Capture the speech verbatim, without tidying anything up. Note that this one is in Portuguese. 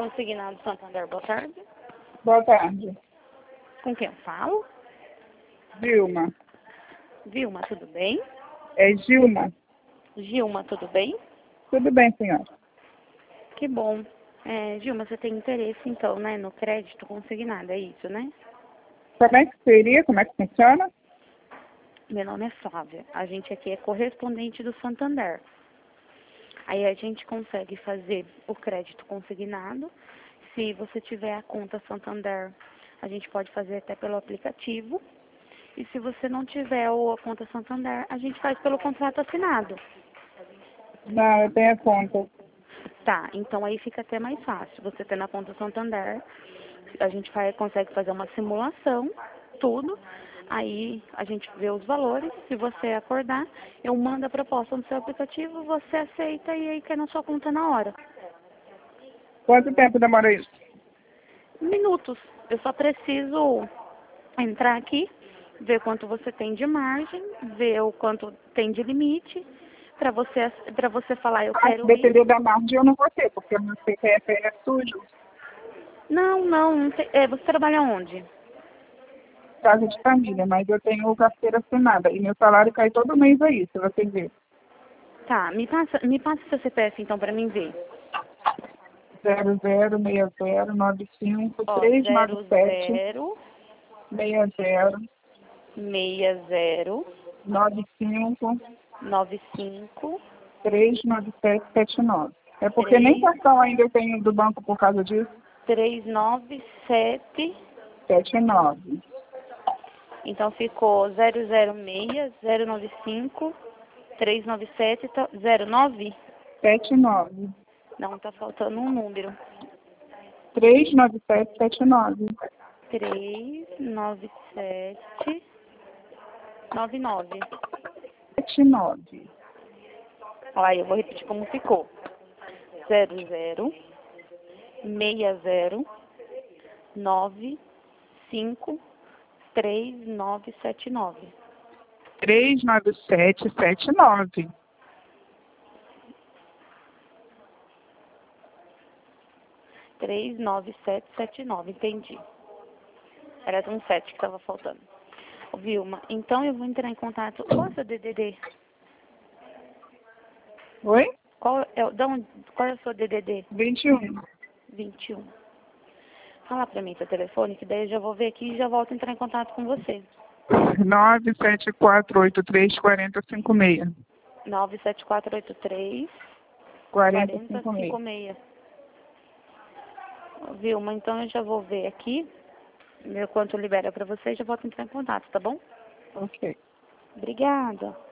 Consignado Santander, boa tarde. Boa tarde. Com quem eu falo? Vilma. Vilma, tudo bem? É Gilma. Gilma, tudo bem? Tudo bem, senhora. Que bom. É, Gilma, você tem interesse, então, né, no crédito consignado, é isso, né? Como é que seria? Como é que funciona? Meu nome é Flávia. A gente aqui é correspondente do Santander. Aí a gente consegue fazer o crédito consignado. Se você tiver a conta Santander, a gente pode fazer até pelo aplicativo. E se você não tiver a conta Santander, a gente faz pelo contrato assinado. Não, eu tenho a conta. Tá, então aí fica até mais fácil. Você tendo a conta Santander, a gente faz, consegue fazer uma simulação, tudo. Aí a gente vê os valores. Se você acordar, eu mando a proposta no seu aplicativo, você aceita e aí cai na sua conta na hora. Quanto tempo demora isso? Minutos. Eu só preciso entrar aqui, ver quanto você tem de margem, ver o quanto tem de limite, para você, para você falar, eu Ah, se quero ir. depender da margem, eu não vou ter, porque o meu C P F é sujo. Não, não, não tem, é, você trabalha onde? Casa de família, mas eu tenho carteira assinada. E meu salário cai todo mês aí, se você ver. Tá, me passa, me passa seu C P F então para mim ver. zero zero seis zero nove cinco Ó, três nove zero sete zero seis zero seis zero nove cinco nove cinco três nove sete sete nove. É porque nem três cartão ainda eu tenho do banco por causa disso. três nove sete. sete nove. Então ficou zero zero seis zero nove cinco três nove sete zero nove. sete nove. Não, tá faltando um número. três nove sete sete nove. três nove sete nove nove. sete nove. Olha, eu vou repetir como ficou. zero zero seis zero nove cinco três nove sete nove. três nove sete sete nove. três nove sete sete nove, entendi. Era um sete que estava faltando. Ô, Vilma, então eu vou entrar em contato. Qual é o seu D D D? Oi? Qual é, o- da onde- qual é o seu D D D? vinte e um. vinte e um. Fala pra mim seu telefone, que daí eu já vou ver aqui e já volto a entrar em contato com você. nove sete quatro oito três quatro zero cinco seis. nove sete quatro oito três quatro quatro zero zero cinco cinco seis. seis. Vilma, então eu já vou ver aqui, meu quanto libera pra você e já volto a entrar em contato, tá bom? Ok. Obrigada.